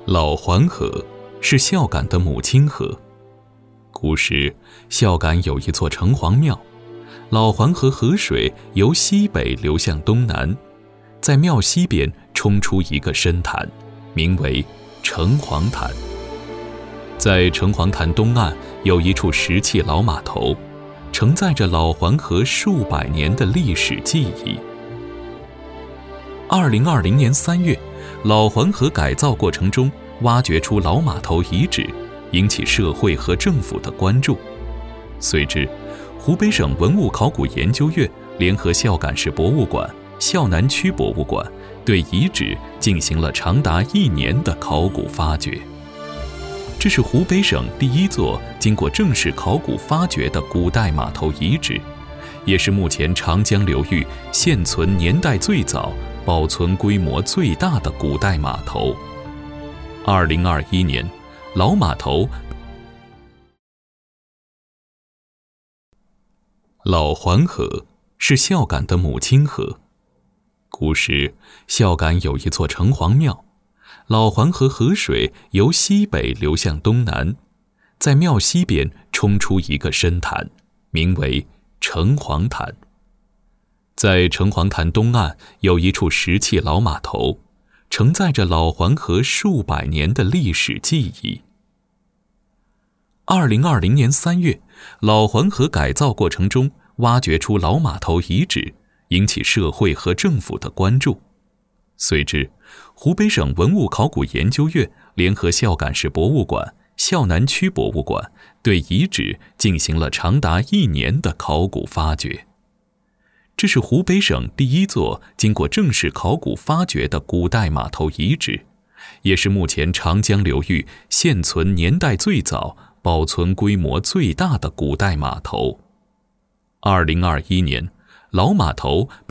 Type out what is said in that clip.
老黄河是孝感的母亲河。古时，孝感有一座城隍庙，老黄河河水由西北流向东南，在庙西边冲出一个深潭，名为城隍潭。在城隍潭东岸有一处石砌老码头，承载着老黄河数百年的历史记忆。2020年3月，老黄河改造过程中挖掘出老码头遗址，引起社会和政府的关注。随之，湖北省文物考古研究院联合孝感市博物馆、孝南区博物馆对遗址进行了长达1年的考古发掘。这是湖北省第一座经过正式考古发掘的古代码头遗址，也是目前长江流域现存年代最早、保存规模最大的古代码头。2021年，老码头。老黄河是孝感的母亲河。古时，孝感有一座城隍庙，老黄河河水由西北流向东南，在庙西边冲出一个深潭，名为城隍潭。在城隍潭东岸有一处石砌老码头，承载着老黄河数百年的历史记忆。2020年3月，老黄河改造过程中挖掘出老码头遗址，引起社会和政府的关注。随之，湖北省文物考古研究院联合孝感市博物馆、孝南区博物馆对遗址进行了长达1年的考古发掘。这是湖北省第一座经过正式考古发掘的古代码头遗址，也是目前长江流域现存年代最早、保存规模最大的古代码头。2021年，老码头